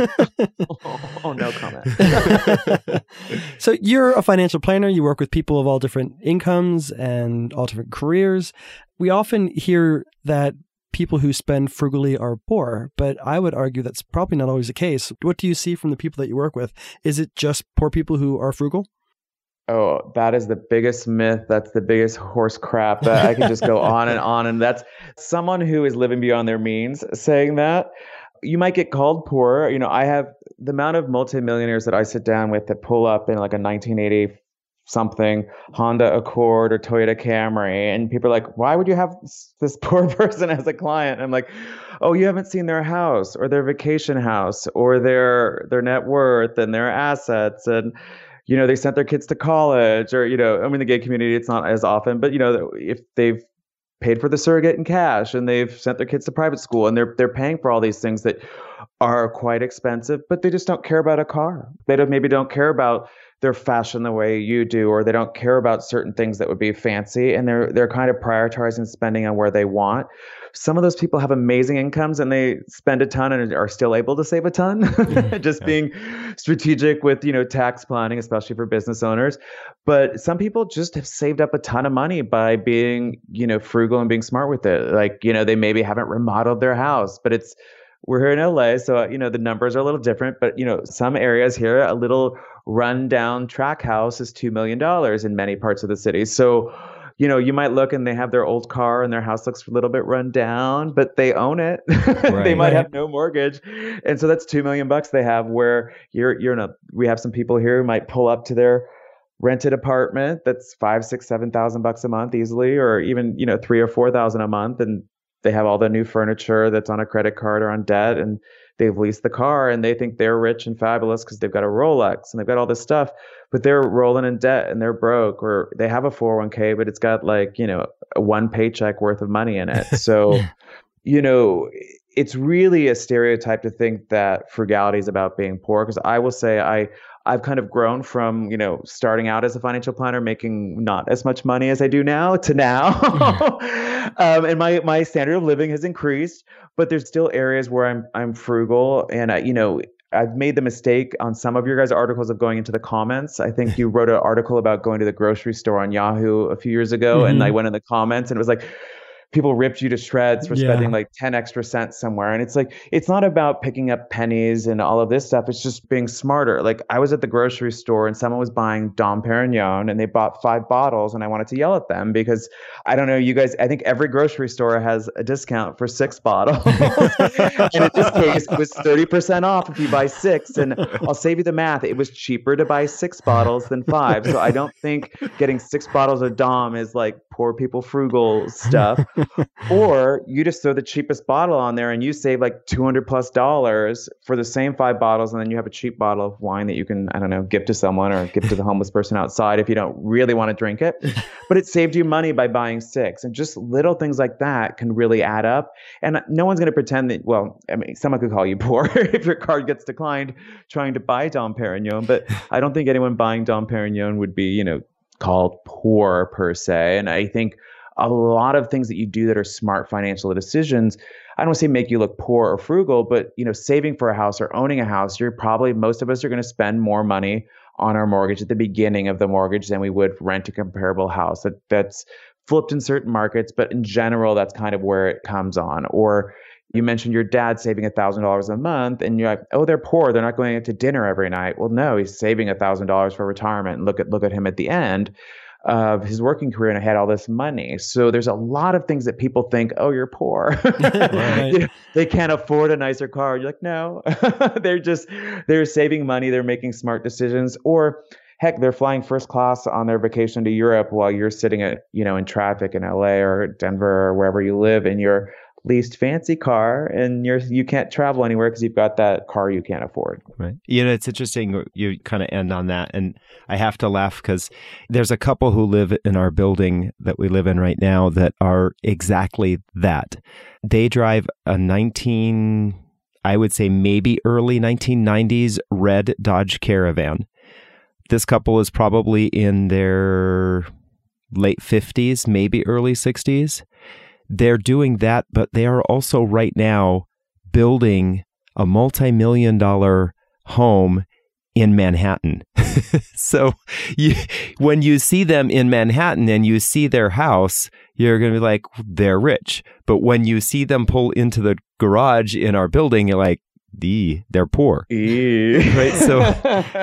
Oh, no comment. So you're a financial planner. You work with people of all different incomes and all different careers. We often hear that people who spend frugally are poor, but I would argue that's probably not always the case. What do you see from the people that you work with? Is it just poor people who are frugal? Oh, that is the biggest myth. That's the biggest horse crap that I can just go on. And that's someone who is living beyond their means saying that. You might get called poor. I have the amount of multimillionaires that I sit down with that pull up in like a 1980 something Honda Accord or Toyota Camry, and people are like, why would you have this poor person as a client? And I'm like, oh, you haven't seen their house or their vacation house or their net worth and their assets, and they sent their kids to college, or the gay community, it's not as often, but if they've paid for the surrogate in cash and they've sent their kids to private school and they're paying for all these things that are quite expensive, but they just don't care about a car. They don't care about their fashion the way you do, or they don't care about certain things that would be fancy, and they're kind of prioritizing spending on where they want. Some of those people have amazing incomes and they spend a ton and are still able to save a ton, just being strategic with, tax planning, especially for business owners. But some people just have saved up a ton of money by being, frugal and being smart with it. Like, they maybe haven't remodeled their house, but it's we're here in LA, so the numbers are a little different, but some areas here, a little rundown track house is $2 million in many parts of the city. So you might look and they have their old car and their house looks a little bit run down, but they own it. Right. They might have no mortgage. And so that's $2 million they have, where we have some people here who might pull up to their rented apartment that's $5,000, $6,000, $7,000 a month easily, or even, $3,000 or $4,000 a month. And they have all the new furniture that's on a credit card or on debt, and they've leased the car and they think they're rich and fabulous because they've got a Rolex and they've got all this stuff, but they're rolling in debt and they're broke, or they have a 401k, but it's got one paycheck worth of money in it. So, it's really a stereotype to think that frugality is about being poor. Because I will say I've kind of grown from, starting out as a financial planner, making not as much money as I do now to now. And my standard of living has increased, but there's still areas where I'm frugal. And I've made the mistake on some of your guys' articles of going into the comments. I think you wrote an article about going to the grocery store on Yahoo a few years ago. Mm-hmm. And I went in the comments and it was like, people ripped you to shreds for spending like 10 extra cents somewhere. And it's like, it's not about picking up pennies and all of this stuff. It's just being smarter. Like, I was at the grocery store and someone was buying Dom Perignon and they bought 5 bottles, and I wanted to yell at them because, I don't know, you guys, I think every grocery store has a discount for 6 bottles. And in this case, it was 30% off if you buy 6. And I'll save you the math. It was cheaper to buy 6 bottles than 5. So I don't think getting 6 bottles of Dom is like poor people frugal stuff. Or you just throw the cheapest bottle on there and you save like $200+ for the same 5 bottles. And then you have a cheap bottle of wine that you can, I don't know, give to someone or give to the homeless person outside if you don't really want to drink it. But it saved you money by buying 6. And just little things like that can really add up. And no one's going to pretend that, well, I mean, someone could call you poor if your card gets declined trying to buy Dom Perignon. But I don't think anyone buying Dom Perignon would be, called poor per se. And I think a lot of things that you do that are smart financial decisions, I don't want to say make you look poor or frugal, but saving for a house or owning a house, most of us are going to spend more money on our mortgage at the beginning of the mortgage than we would rent a comparable house. That's flipped in certain markets, but in general, that's kind of where it comes on. Or you mentioned your dad saving $1,000 a month, and you're like, oh, they're poor, they're not going out to dinner every night. Well, no, he's saving $1,000 for retirement. And look at him at the end of his working career, and had all this money. So there's a lot of things that people think, oh, you're poor. Right. They can't afford a nicer car. You're like, no, they're saving money. They're making smart decisions. Or heck, they're flying first class on their vacation to Europe while you're sitting in traffic in LA or Denver or wherever you live in your least fancy car, and you can't travel anywhere because you've got that car you can't afford. Right. It's interesting you kind of end on that. And I have to laugh because there's a couple who live in our building that we live in right now that are exactly that. They drive a I would say maybe early 1990s red Dodge Caravan. This couple is probably in their late 50s, maybe early 60s. They're doing that, but they are also right now building a multi-million-dollar home in Manhattan. So when you see them in Manhattan and you see their house, you're going to be like, they're rich. But when you see them pull into the garage in our building, you're like, they're poor. Right? So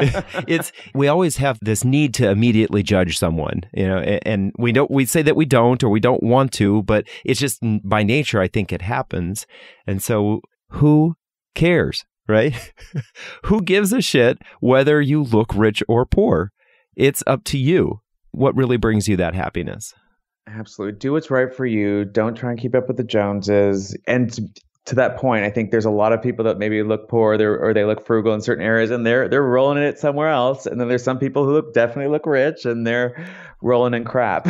we always have this need to immediately judge someone, and we say that we don't, or we don't want to, but it's just by nature, I think it happens. And so who cares, right? Who gives a shit whether you look rich or poor? It's up to you. What really brings you that happiness? Absolutely. Do what's right for you. Don't try and keep up with the Joneses. And to that point, I think there's a lot of people that maybe look poor or they look frugal in certain areas, and they're rolling in it somewhere else. And then there's some people who definitely look rich and they're rolling in crap.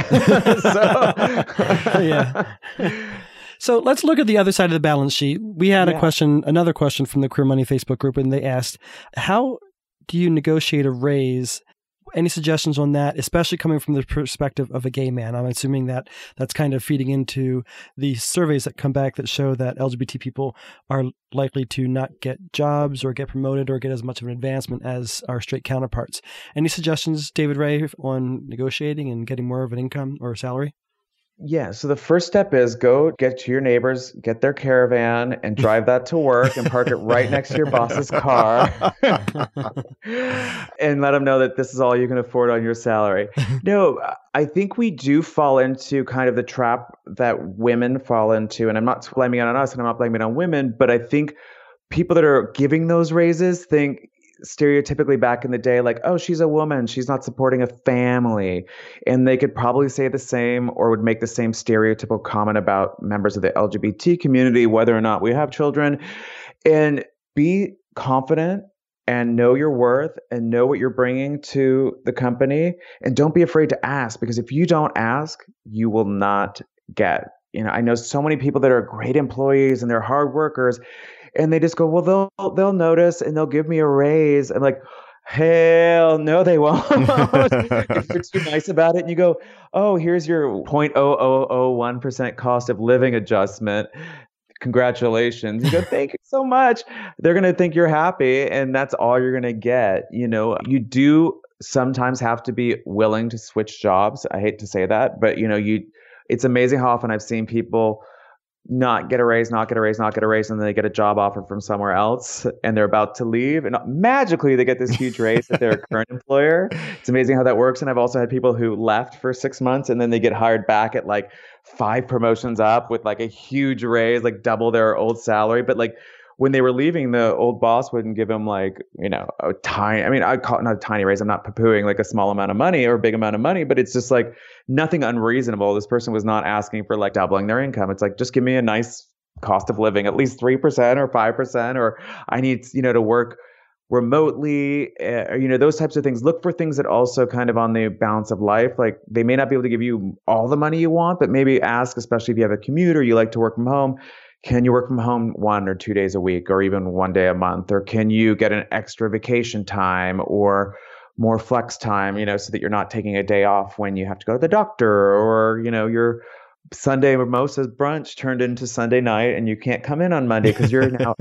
Yeah. So let's look at the other side of the balance sheet. We had another question from the Queer Money Facebook group, and they asked, how do you negotiate a raise? Any suggestions on that, especially coming from the perspective of a gay man? I'm assuming that that's kind of feeding into the surveys that come back that show that LGBT people are likely to not get jobs or get promoted or get as much of an advancement as our straight counterparts. Any suggestions, David Ray, on negotiating and getting more of an income or a salary? Yeah. So the first step is go get to your neighbors, get their caravan and drive that to work and park it right next to your boss's car and let them know that this is all you can afford on your salary. No, I think we do fall into kind of the trap that women fall into. And I'm not blaming it on us and I'm not blaming it on women, but I think people that are giving those raises think stereotypically back in the day, like, oh, she's a woman, she's not supporting a family. And they could probably say the same or would make the same stereotypical comment about members of the LGBT community, whether or not we have children. And be confident and know your worth and know what you're bringing to the company. And don't be afraid to ask, because if you don't ask, you will not get. I know so many people that are great employees and they're hard workers. And they just go, well, they'll notice and they'll give me a raise. I'm like, hell no, they won't. If they're too nice about it, and you go, oh, here's your 0.0001% cost of living adjustment. Congratulations. You go, thank you so much. They're going to think you're happy, and that's all you're going to get. You do sometimes have to be willing to switch jobs. I hate to say that, but it's amazing how often I've seen people not get a raise, and then they get a job offer from somewhere else and they're about to leave and magically they get this huge raise at their current employer. It's amazing how that works. And I've also had people who left for 6 months and then they get hired back at like 5 promotions up with like a huge raise, like double their old salary. But like when they were leaving, the old boss wouldn't give them like, a tiny, I call it not a tiny raise. I'm not poo-pooing like a small amount of money or a big amount of money, but it's just like nothing unreasonable. This person was not asking for like doubling their income. It's like, just give me a nice cost of living, at least 3% or 5%, or I need, to work remotely, those types of things. Look for things that also kind of on the balance of life. Like they may not be able to give you all the money you want, but maybe ask, especially if you have a commute or you like to work from home, can you work from home 1 or 2 days a week or even 1 day a month? Or can you get an extra vacation time or more flex time, so that you're not taking a day off when you have to go to the doctor, or, your Sunday mimosa's brunch turned into Sunday night and you can't come in on Monday because you're now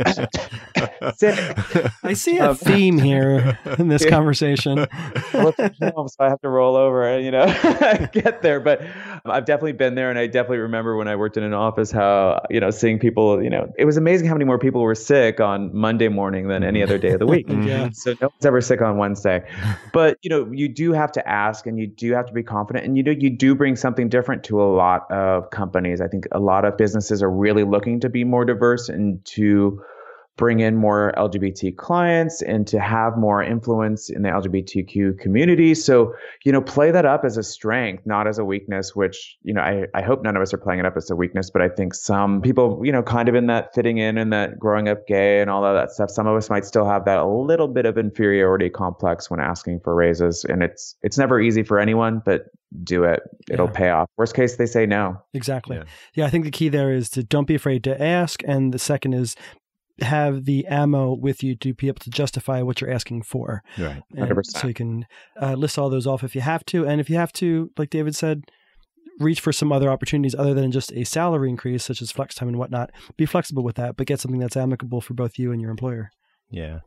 sick. I see a theme here in this conversation. So I have to roll over and, get there. But I've definitely been there. And I definitely remember when I worked in an office how, seeing people, it was amazing how many more people were sick on Monday morning than any other day of the week. Yeah. So no one's ever sick on Wednesday. But, you do have to ask and you do have to be confident. And, you do bring something different to a lot of companies. I think a lot of businesses are really looking to be more diverse and to bring in more LGBT clients and to have more influence in the LGBTQ community. So, play that up as a strength, not as a weakness, which, I hope none of us are playing it up as a weakness, but I think some people, kind of in that fitting in and that growing up gay and all of that stuff, some of us might still have that a little bit of inferiority complex when asking for raises. And it's never easy for anyone, but do it. It'll pay off. Worst case, they say no. Exactly. Yeah. I think the key there is to don't be afraid to ask. And the second is have the ammo with you to be able to justify what you're asking for. Right. 100%. So you can list all those off if you have to. And if you have to, like David said, reach for some other opportunities other than just a salary increase, such as flex time and whatnot. Be flexible with that, but get something that's amicable for both you and your employer. Yeah.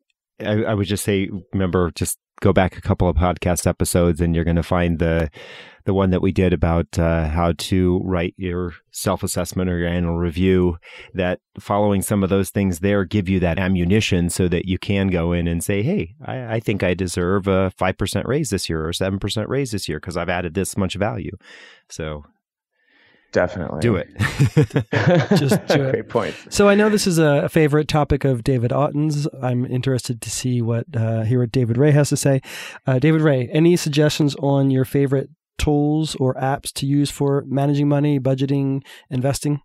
I would just say, remember, just go back a couple of podcast episodes and you're going to find the one that we did about how to write your self-assessment or your annual review, that following some of those things there give you that ammunition so that you can go in and say, hey, I think I deserve a 5% raise this year or 7% raise this year because I've added this much value. So definitely do it. Just do it. Great point. So I know this is a favorite topic of David Otten's. I'm interested to see hear what David Ray has to say. David Ray, any suggestions on your favorite tools or apps to use for managing money, budgeting, investing?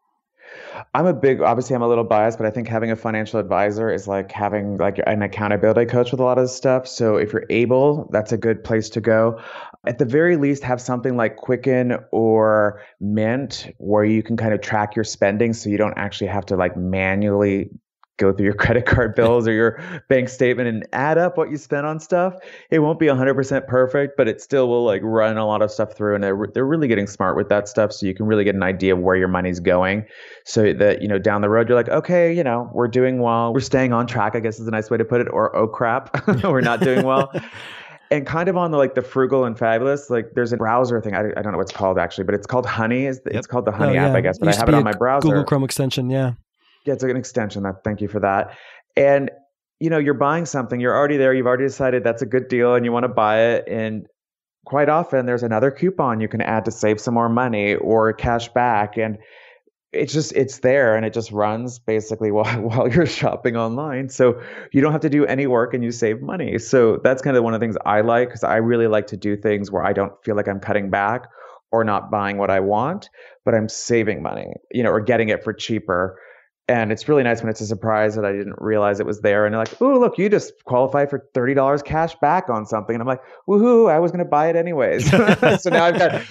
Obviously I'm a little biased, but I think having a financial advisor is like having like an accountability coach with a lot of this stuff. So if you're able, that's a good place to go. At the very least, have something like Quicken or Mint where you can kind of track your spending so you don't actually have to like manually go through your credit card bills or your bank statement and add up what you spent on stuff. It won't be 100% perfect, but it still will like run a lot of stuff through. And they're really getting smart with that stuff. So you can really get an idea of where your money's going so that, down the road, you're like, okay, we're doing well. We're staying on track, I guess is a nice way to put it. Or, oh crap, we're not doing well. And kind of on the frugal and fabulous, like there's a browser thing. I don't know what it's called actually, but it's called Honey. It's called the Honey app, I guess, but I have it on my browser. Google Chrome extension, yeah. Yeah, it's like an extension. Thank you for that. And you're buying something, you're already there, you've already decided that's a good deal and you want to buy it. And quite often there's another coupon you can add to save some more money or cash back. And it's there and it just runs basically while you're shopping online. So you don't have to do any work and you save money. So that's kind of one of the things I like, because I really like to do things where I don't feel like I'm cutting back or not buying what I want, but I'm saving money, or getting it for cheaper. And it's really nice when it's a surprise that I didn't realize it was there. And they're like, oh, look, you just qualified for $30 cash back on something. And I'm like, woohoo, I was going to buy it anyways. So now I've got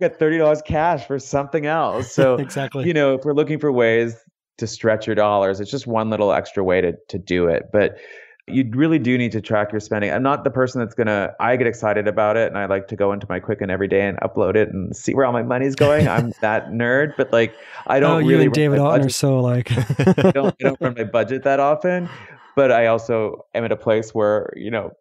$30 cash for something else. So exactly. If we're looking for ways to stretch your dollars, it's just one little extra way to do it. But you really do need to track your spending. I'm not the person I get excited about it and I like to go into my Quicken every day and upload it and see where all my money's going. I'm that nerd, but I don't really. You and David Alton are so alike. I don't run my budget that often, but I also am at a place where,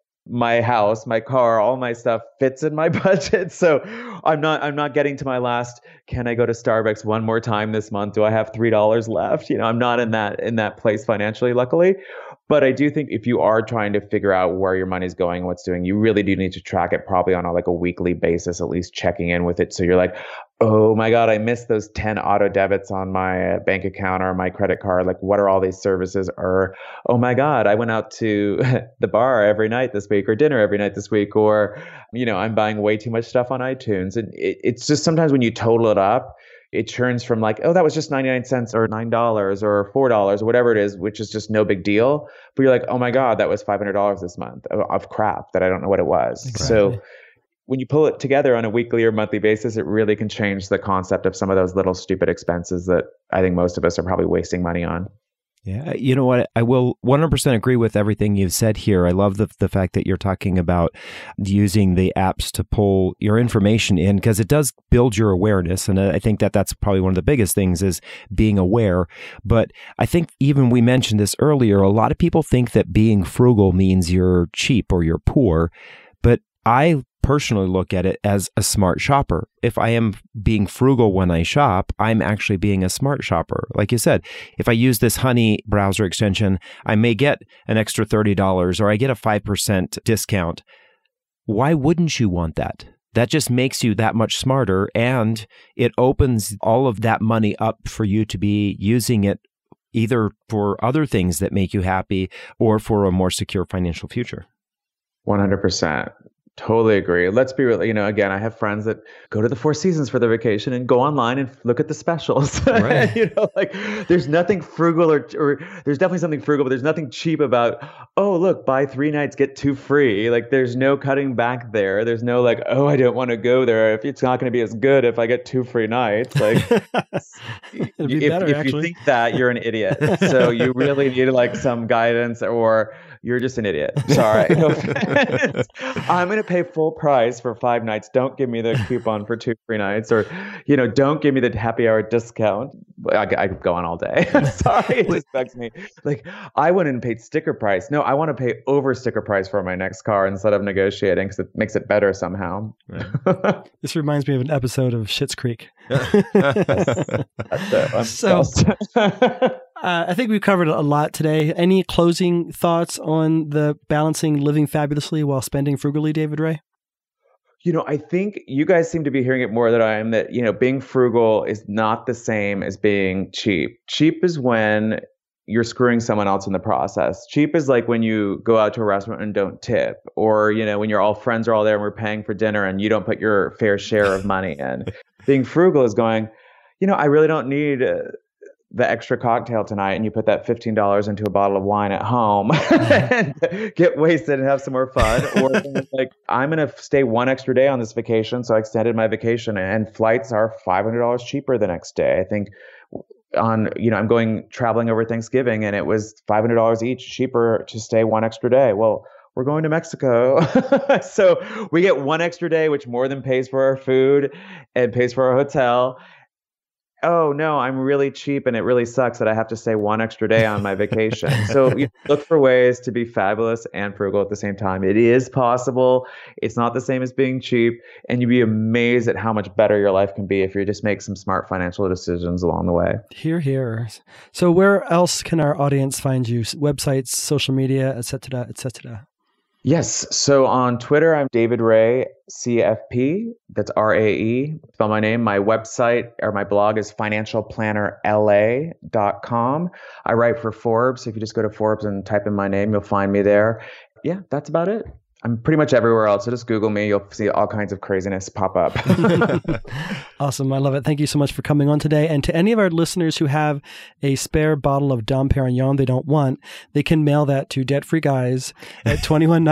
my house, my car, all my stuff fits in my budget. So I'm not getting to my last, can I go to Starbucks one more time this month? Do I have $3 left? I'm not in that place financially, luckily. But I do think if you are trying to figure out where your money's going, what's doing, you really do need to track it probably on a weekly basis, at least checking in with it. So you're like, oh my God, I missed those 10 auto debits on my bank account or my credit card. What are all these services? Or, oh my God, I went out to the bar every night this week or dinner every night this week. Or, I'm buying way too much stuff on iTunes. And it's just sometimes when you total it up, it churns from oh, that was just 99 cents or $9 or $4 or whatever it is, which is just no big deal. But you're like, oh my God, that was $500 this month of crap that I don't know what it was. Exactly. So when you pull it together on a weekly or monthly basis, it really can change the concept of some of those little stupid expenses that I think most of us are probably wasting money on. Yeah, you know what? I will 100% agree with everything you've said here. I love the fact that you're talking about using the apps to pull your information in, because it does build your awareness. And I think that's probably one of the biggest things is being aware. But I think even we mentioned this earlier, a lot of people think that being frugal means you're cheap or you're poor. But I personally look at it as a smart shopper. If I am being frugal when I shop, I'm actually being a smart shopper. Like you said, if I use this Honey browser extension, I may get an extra $30 or I get a 5% discount. Why wouldn't you want that? That just makes you that much smarter, and it opens all of that money up for you to be using it either for other things that make you happy or for a more secure financial future. 100%. Totally agree. Let's be real. Again, I have friends that go to the Four Seasons for their vacation and go online and look at the specials. Right. There's nothing frugal or there's definitely something frugal, but there's nothing cheap about, oh, look, buy 3 nights, get 2 free. There's no cutting back there. There's no oh, I don't want to go there if it's not going to be as good if I get 2 free nights. It'd be better, if you think that, you're an idiot. So you really need some guidance, or you're just an idiot. Sorry. I'm going to pay full price for 5 nights. Don't give me the coupon for 2 free nights, or, don't give me the happy hour discount. I could go on all day. Sorry. It just bugs me. I went and paid sticker price. No, I want to pay over sticker price for my next car instead of negotiating, because it makes it better somehow. Right. This reminds me of an episode of Schitt's Creek. I think we've covered a lot today. Any closing thoughts on the balancing living fabulously while spending frugally, David Ray? I think you guys seem to be hearing it more than I am, that, being frugal is not the same as being cheap. Cheap is when you're screwing someone else in the process. Cheap is when you go out to a restaurant and don't tip, or, when your all friends are all there and we're paying for dinner and you don't put your fair share of money in. Being frugal is going, I really don't need the extra cocktail tonight, and you put that $15 into a bottle of wine at home and get wasted and have some more fun. Or I'm going to stay 1 extra day on this vacation, so I extended my vacation, and flights are $500 cheaper the next day. I think I'm traveling over Thanksgiving, and it was $500 each cheaper to stay 1 extra day. Well, we're going to Mexico. So we get 1 extra day, which more than pays for our food and pays for our hotel. oh no, I'm really cheap and it really sucks that I have to stay one extra day on my vacation. So you look for ways to be fabulous and frugal at the same time. It is possible. It's not the same as being cheap. And you'd be amazed at how much better your life can be if you just make some smart financial decisions along the way. Hear, hear. So where else can our audience find you? Websites, social media, et cetera, et cetera. Yes. So on Twitter, I'm David Ray, CFP. That's RAE. Spell my name. My website or my blog is financialplannerla.com. I write for Forbes. If you just go to Forbes and type in my name, you'll find me there. Yeah, that's about it. I'm pretty much everywhere else. So just Google me. You'll see all kinds of craziness pop up. Awesome. I love it. Thank you so much for coming on today. And to any of our listeners who have a spare bottle of Dom Perignon they don't want, they can mail that to Debt Free Guys at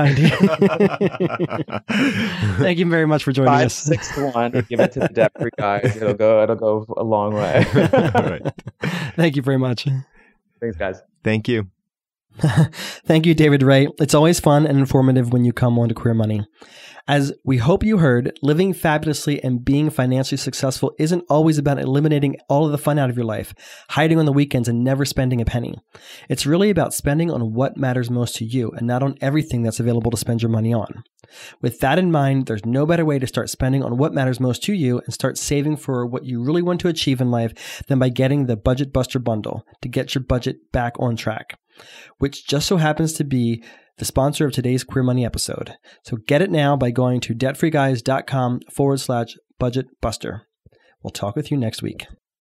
2190. Thank you very much for joining us. 561. Give it to the Debt Free Guys. It'll go a long way. All right. Thank you very much. Thanks, guys. Thank you. Thank you, David Ray. It's always fun and informative when you come on to Queer Money. As we hope you heard, living fabulously and being financially successful isn't always about eliminating all of the fun out of your life, hiding on the weekends and never spending a penny. It's really about spending on what matters most to you and not on everything that's available to spend your money on. With that in mind, there's no better way to start spending on what matters most to you and start saving for what you really want to achieve in life than by getting the Budget Buster bundle to get your budget back on track, which just so happens to be the sponsor of today's Queer Money episode. So get it now by going to debtfreeguys.com/budgetbuster. We'll talk with you next week.